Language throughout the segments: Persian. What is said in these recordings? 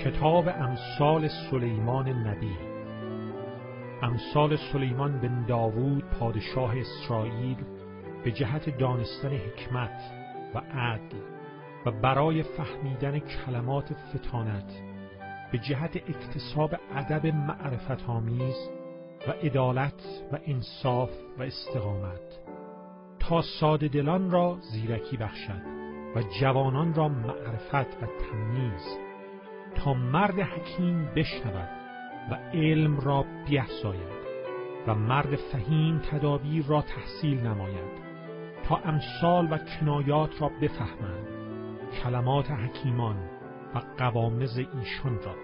کتاب امثال سلیمان نبی. امثال سلیمان بن داوود پادشاه اسرائیل به جهت دانستن حکمت و عدل و برای فهمیدن کلمات فطانت، به جهت اکتساب ادب معرفت آمیز و عدالت و انصاف و استقامت، تا ساده دلان را زیرکی بخشد و جوانان را معرفت و تمییز، تا مرد حکیم بشنود و علم را بیفزاید و مرد فهیم تدابیر را تحصیل نماید، تا امثال و کنایات را بفهمند، کلمات حکیمان و قوامز ایشان را.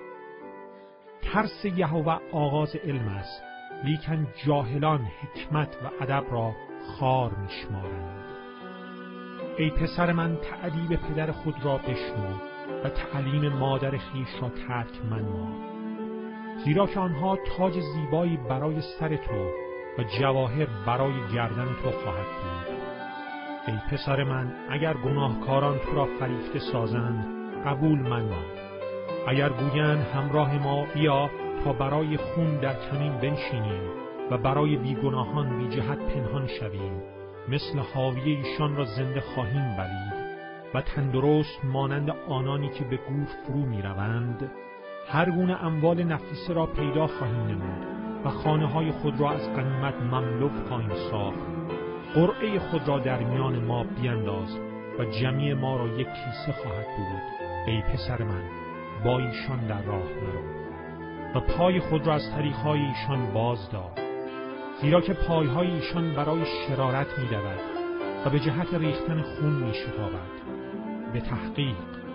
ترس یهوه آغاز علم است، لیکن جاهلان حکمت و ادب را خوار میشمارند. ای پسر من، تأدیب پدر خود را بشنو و تعلیم مادر خویش را ترک منما، زیرا که آنها تاج زیبایی برای سر تو و جواهر برای گردن تو خواهد بود. ای پسر من، اگر گناهکاران تو را فریفته سازند، قبول منما. اگر گویند همراه ما بیا تا برای خون در کمین بنشینیم و برای بیگناهان بی جهت پنهان شویم، مثل حاویه ایشان را زنده خواهیم بلید و تندرست مانند آنانی که به گور فرو می روند. هر گونه اموال نفیسه را پیدا خواهیم نمود و خانه های خود را از غنیمت مملو خواهیم ساخت. قرعه خود را در میان ما بینداز و جمعی ما را یک کیسه خواهد بود. ای پسر من، با ایشان در راه مرو و پای خود را از طریقهای ایشان باز دار، زیرا که پایهای ایشان برای شرارت می دود و به جهت ریختن خون می شتابد. به تحقیق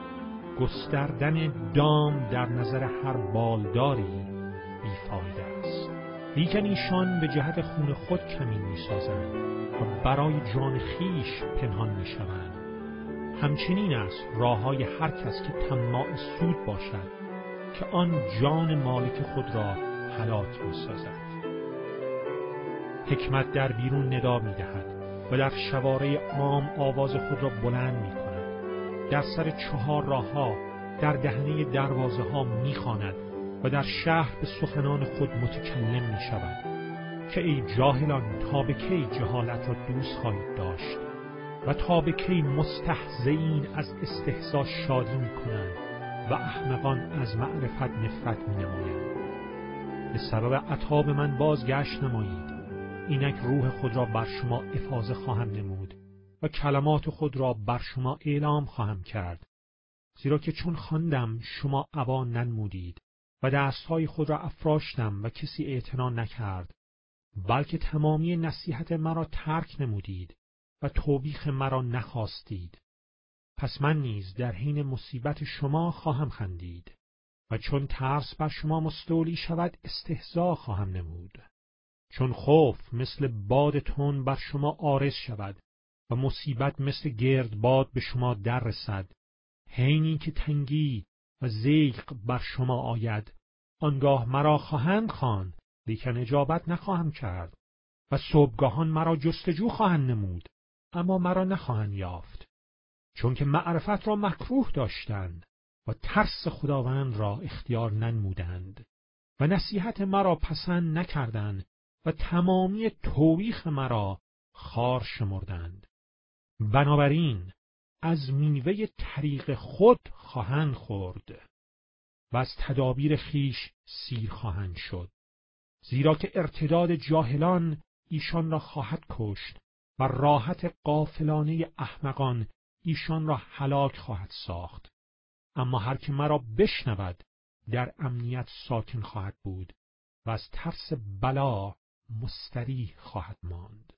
گستردن دام در نظر هر بالداری بیفایده است، لیکن ایشان به جهت خون خود کمین می سازند و برای جان خیش پنهان می شوند. همچنین است راههای هر کس که طماع سود باشد، که آن جان مالک خود را هلاک می سازد. حکمت در بیرون ندا می دهد و در شوارع عام آواز خود را بلند می کند. در سر 4 راهها در دهنه دروازه ها می خواند و در شهر به سخنان خود متکلم می شود. که ای جاهلان، تا به کی جهالت را دوست خواهید داشت و تا به کی مستهزئین از استهزا شادی می کنند و احمقان از معرفت نفرت می نمایند. به سبب عتاب من بازگشت نمایید، اینک روح خود را بر شما افاضه خواهم نمود و کلمات خود را بر شما اعلام خواهم کرد. زیرا که چون خواندم شما ابا ننمودید و دستهای خود را افراشتم و کسی اعتنا نکرد، بلکه تمامی نصیحت مرا ترک نمودید و توبیخ مرا نخواستید. پس من نیز در حین مصیبت شما خواهم خندید و چون ترس بر شما مستولی شود استهزا خواهم نمود. چون خوف مثل باد تند بر شما عارض شود و مصیبت مثل گردباد به شما در رسد، حینی که تنگی و ضیق بر شما آید، آنگاه مرا خواهند خواند، لیکن اجابت نخواهم کرد و صبحگاهان مرا جستجو خواهند نمود، اما مرا نخواهند یافت. چون که معرفت را مکروه داشتند و ترس خداوند را اختیار ننمودند و نصیحت مرا پسند نکردند و تمامی توبیخ مرا خوار شمردند. بنابراین از میوه طریق خود خواهند خورد و از تدابیر خیش سیر خواهند شد، زیرا که ارتداد جاهلان ایشان را خواهد کشت و راحت غافلانه احمقان ایشان را هلاک خواهد ساخت. اما هر که مرا بشنود در امنیت ساکن خواهد بود و از ترس بلا مستریح خواهد ماند.